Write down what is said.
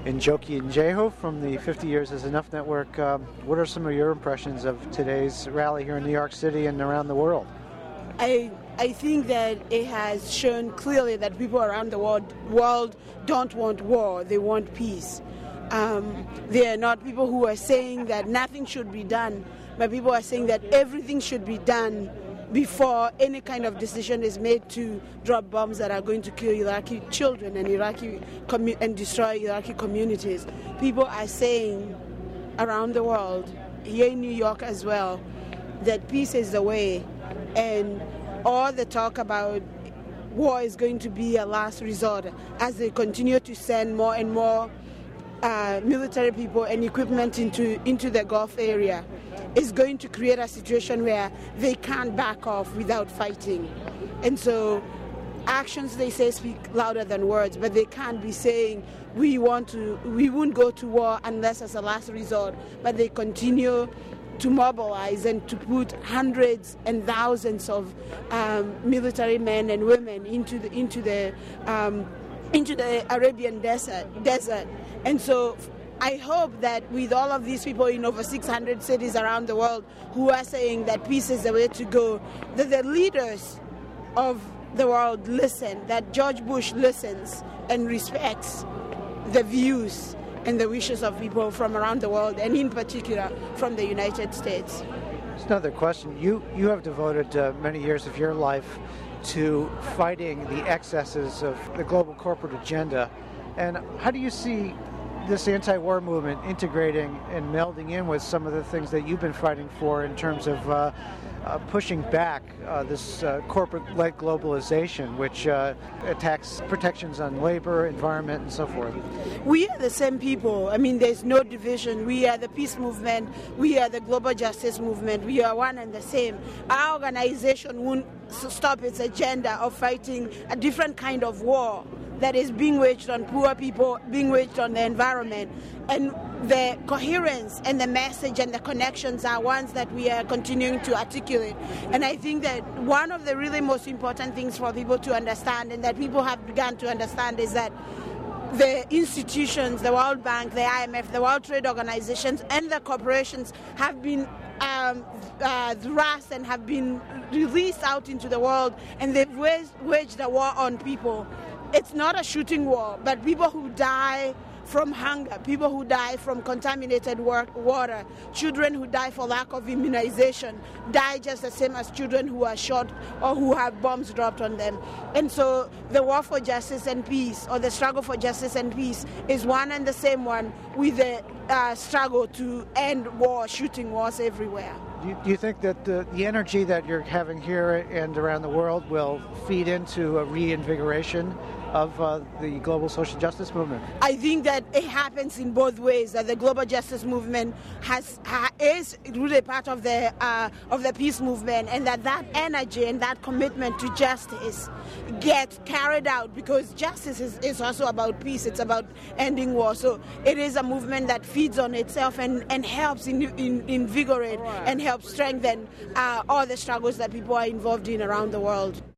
Njoki Njeho from the 50 Years is Enough Network. What are some of your impressions of today's rally here in New York City and around the world? I think that it has shown clearly that people around the world don't want war, they want peace. They are not people who are saying that nothing should be done, but people are saying that everything should be done before any kind of decision is made to drop bombs that are going to kill Iraqi children and destroy Iraqi communities. People are saying around the world, here in New York as well, that peace is the way, and all the talk about war is going to be a last resort as they continue to send more and more military people and equipment into the Gulf area. Is going to create a situation where they can't back off without fighting. And so actions, they say, speak louder than words, but they can't be saying we won't go to war unless as a last resort, but they continue to mobilize and to put hundreds and thousands of military men and women into the Arabian desert. And so I hope that with all of these people in over 600 cities around the world who are saying that peace is the way to go, that the leaders of the world listen, that George Bush listens and respects the views and the wishes of people from around the world, and in particular from the United States. There's another question. You have devoted many years of your life to fighting the excesses of the global corporate agenda. And how do you see this anti-war movement integrating and melding in with some of the things that you've been fighting for in terms of pushing back this corporate-led globalization, which attacks protections on labor, environment, and so forth? We are the same people. I mean, there's no division. We are the peace movement. We are the global justice movement. We are one and the same. Our organization won't stop its agenda of fighting a different kind of war that is being waged on poor people, being waged on the environment. And the coherence and the message and the connections are ones that we are continuing to articulate. And I think that one of the really most important things for people to understand, and that people have begun to understand, is that the institutions, the World Bank, the IMF, the World Trade Organizations, and the corporations have been thrust and have been released out into the world, and they've waged a war on people. It's not a shooting war, but people who die from hunger, people who die from contaminated water, children who die for lack of immunization, die just the same as children who are shot or who have bombs dropped on them. And so the war for justice and peace, or the struggle for justice and peace, is one and the same one with the struggle to end war, shooting wars everywhere. Do you think that the energy that you're having here and around the world will feed into a reinvigoration of the global social justice movement? I think that it happens in both ways. That the global justice movement is really part of the peace movement, and that energy and that commitment to justice gets carried out, because justice is also about peace. It's about ending war. So it is a movement that feeds on itself and helps invigorate and helps strengthen all the struggles that people are involved in around the world.